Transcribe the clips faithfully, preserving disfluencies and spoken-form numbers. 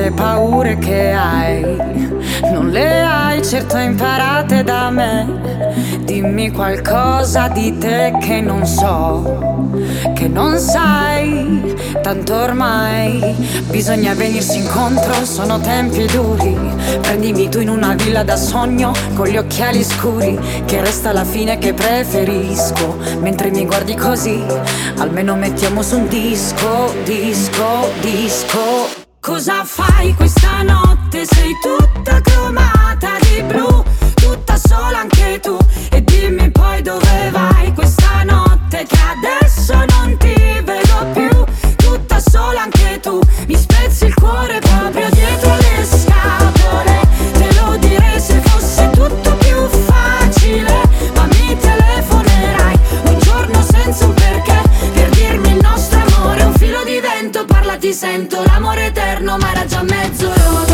le paure che hai non le hai certo imparate da me. Dimmi qualcosa di te che non so, che non sai, tanto ormai bisogna venirsi incontro, sono tempi duri. Prendimi tu in una villa da sogno con gli occhiali scuri, che resta la fine che preferisco. Mentre mi guardi così, almeno mettiamo su un disco, disco, disco. Cosa fai questa notte? Sei tutta cromata di blu, tutta sola anche tu. E dimmi poi dove vai questa notte, che adesso non ti vedo più. Tutta sola anche tu, mi spezzi il cuore proprio dietro le scapole. Te lo direi se fosse tutto più facile, ma mi telefonerai un giorno senza un perché, per dirmi il nostro amore è un filo di vento. Parla, ti sento, l'amore eterno ma era già mezzo rotto.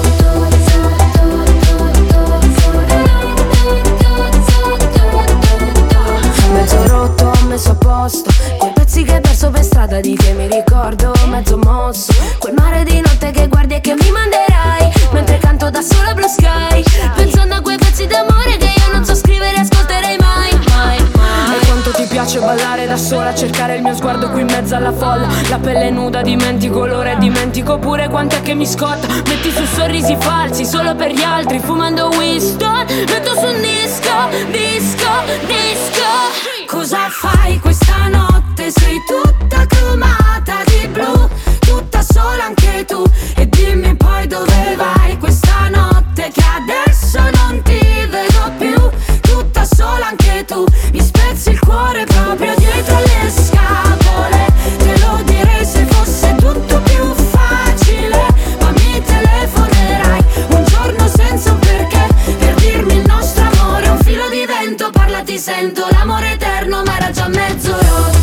Mezzo rotto, messo a posto, quei pezzi che hai perso per strada di che mi ricordo. Mezzo mosso, quel mare di notte che guardi e che mi manderai, mentre canto da sola Blue Sky, pensando a quei pezzi d'amore che io non so scrivere e ascolterei mai, mai, mai. E quanto ti piace ballare da sola, cercare il mio sguardo qui in mezzo alla folla. La pelle nuda, dimentico l'ora e dimentico pure quant'è che mi scotta. Metti su sorrisi falsi solo per gli altri, fumando Winston, metto su un disco, disco, disco. Cosa fai questa notte? Sei tutta cromata di blu, tutta sola anche tu. E dimmi poi dove vai questa notte, che adesso non ti vedo più. Tutta sola anche tu, mi spezzi il cuore proprio dietro le scapole. Te lo direi se fosse tutto più facile, ma mi telefonerai un giorno senza un perché, per dirmi il nostro amore è un filo di vento. Parla, ti sento, l'amore eterno ma era già mezzo rotto.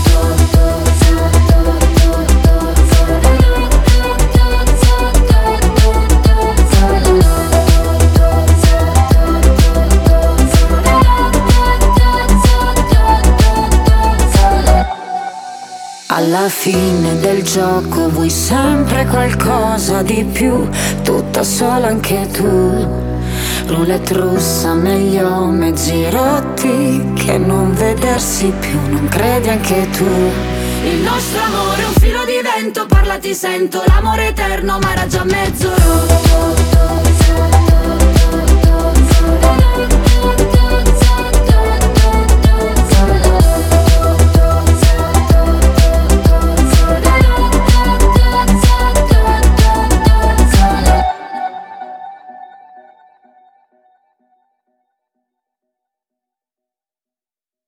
Alla fine del gioco vuoi sempre qualcosa di più, tutta sola anche tu. Roulette russa, meglio mezzi rotti che non vedersi più, non credi anche tu? Il nostro amore è un filo di vento, parla, ti sento, l'amore eterno ma era già mezzo rotto.